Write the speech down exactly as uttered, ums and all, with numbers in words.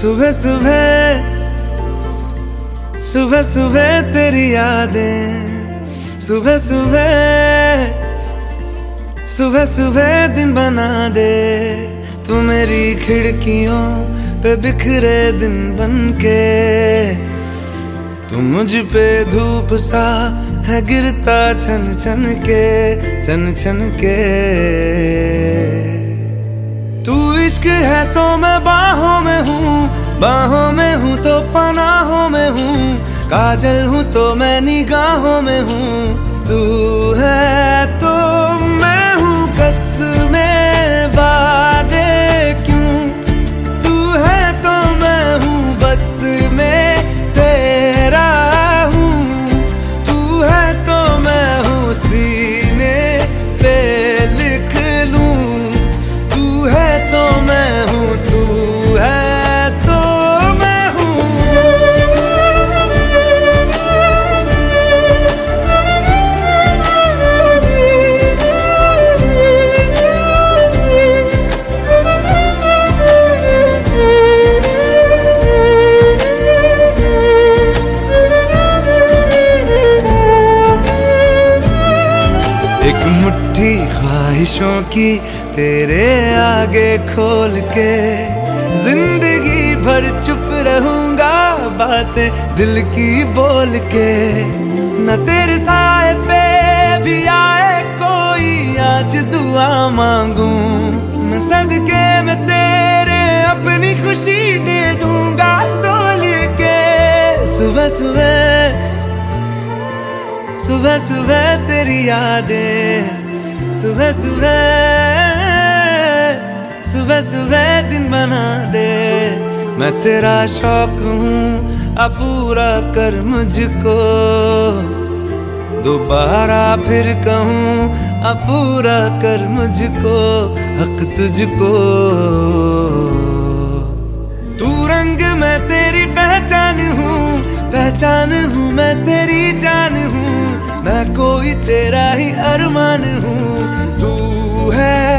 सुबह सुबह सुबह सुबह तेरी यादें, सुबह सुबह सुबह सुबह दिन बना दे तू मेरी खिड़कियों पे बिखरे दिन बनके। तू मुझ पे धूप सा है गिरता छन छन के, छन छन के। तू इश्क है तो मैं बाहों में हूँ, बाहों में हूँ तो पनाहों में हूँ, काजल हूँ तो मैं निगाहों में हूँ। तू है तो मैं हूँ कसमें वादे क्यों, तू है तो मैं हूँ बस में तेरा हूँ। तू है तो मैं हूँ सीने पे लिख लूँ, तू है तो मैं हूँ, तू है तो मैं हूँ। एक मुट्ठी ख्वाहिशों की तेरे आगे खोल के, जिंदगी भर चुप रहूंगा बातें दिल की बोल के। न तेरे साए पे भी आए कोई आज दुआ मांगू, मैं सदके में तेरे अपनी खुशी दे दूंगा तोल के। सुबह सुबह सुबह सुबह तेरी यादें, सुबह सुबह सुबह सुबह दिन बना दे। मैं तेरा शौक हूँ अब पूरा कर मुझको, दोबारा फिर कहूँ अब पूरा कर मुझको, हक तुझको। तू रंग मैं तेरी पहचान हूँ, पहचान हूँ मैं तेरी जान हूँ, मैं कोई तेरा ही अरमान हूँ। तू है